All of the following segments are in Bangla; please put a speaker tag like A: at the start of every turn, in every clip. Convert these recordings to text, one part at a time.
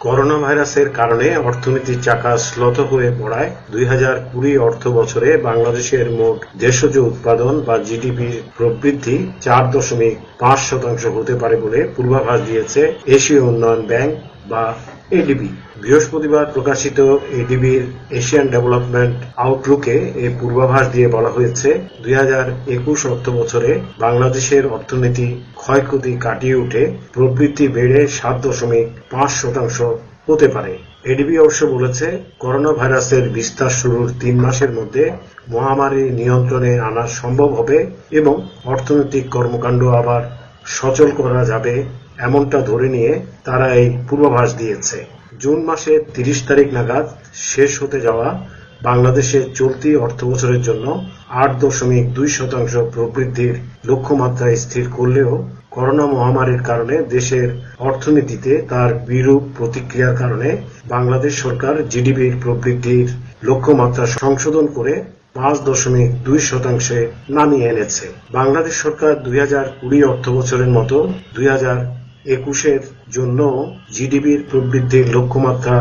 A: করোনা ভাইরাসের কারণে অর্থনীতির চাকা শ্লথ হয়ে পড়ায় 2020 অর্থ বছরে বাংলাদেশের মোট দেশজ উৎপাদন বা জিডিপির প্রবৃদ্ধি 4.5% হতে পারে বলে পূর্বাভাস দিয়েছে এশীয় উন্নয়ন ব্যাংক বা এডিবি। বৃহস্পতিবার প্রকাশিত এডিবির এশিয়ান ডেভেলপমেন্ট আউটলুকে এই পূর্বাভাস দিয়ে বলা হয়েছে 2021 অর্থ বছরে বাংলাদেশের অর্থনীতি ক্ষয়ক্ষতি কাটিয়ে উঠে প্রবৃদ্ধি বেড়ে 7.5% হতে পারে। এডিবি অবশ্য বলেছে, করোনা ভাইরাসের বিস্তার শুরুর 3 মাসের মধ্যে মহামারী নিয়ন্ত্রণে আনা সম্ভব হবে এবং অর্থনৈতিক কর্মকাণ্ড আবার সচল করা যাবে এমনটা ধরে নিয়ে তারা এই পূর্বাভাস দিয়েছে। জুন মাসের 30 তারিখ নাগাদ শেষ হতে যাওয়া বাংলাদেশের চলতি অর্থবছরের জন্য 8.2% প্রবৃদ্ধির লক্ষ্যমাত্রা স্থির করলেও করোনা মহামারীর কারণে দেশের অর্থনীতিতে তার বিরূপ প্রতিক্রিয়ার কারণে বাংলাদেশ সরকার জিডিপির প্রবৃদ্ধির লক্ষ্যমাত্রা সংশোধন করে 5.2% নামিয়ে এনেছে। বাংলাদেশ সরকার 2020 অর্থ বছরের মতো 2021 জন্য জিডিপির প্রবৃদ্ধির লক্ষ্যমাত্রা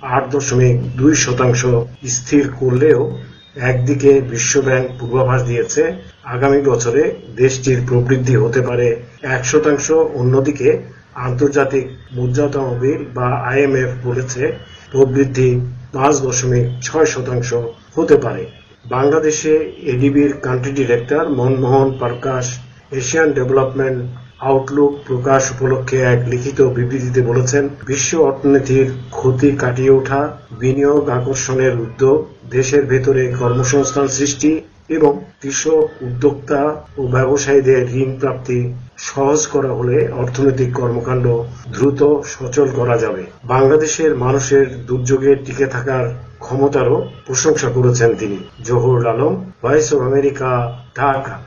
A: 8.2% স্থির করলেও একদিকে বিশ্বব্যাংক পূর্বাভাস দিয়েছে আগামী বছরে দেশটির প্রবৃদ্ধি হতে পারে 1%, অন্যদিকে আন্তর্জাতিক মুদ্রা তহবিল বা আইএমএফ বলেছে প্রবৃদ্ধি 5.6% হতে পারে। বাংলাদেশে এডিবির country director Manmohan Prakash Asian development outlook প্রকাশ উপলক্ষে এক লিখিত বিবৃতিতে বলেছেন, বিশ্ব অর্থনীতির ক্ষতি কাটিয়ে ওঠা, বিনিয়োগ আকর্ষণের উদ্যোগ, দেশের ভেতরে কর্মসংস্থান সৃষ্টি এবং কৃষক, উদ্যোক্তা ও ব্যবসায়ীদের ঋণ প্রাপ্তি সহজ করা হলে অর্থনৈতিক কর্মকাণ্ড দ্রুত সচল করা যাবে। বাংলাদেশের মানুষের দুর্যোগে টিকে থাকার ক্ষমতারও প্রশংসা করেছেন তিনি। Zahurul Alam, Voice of America, Dhaka.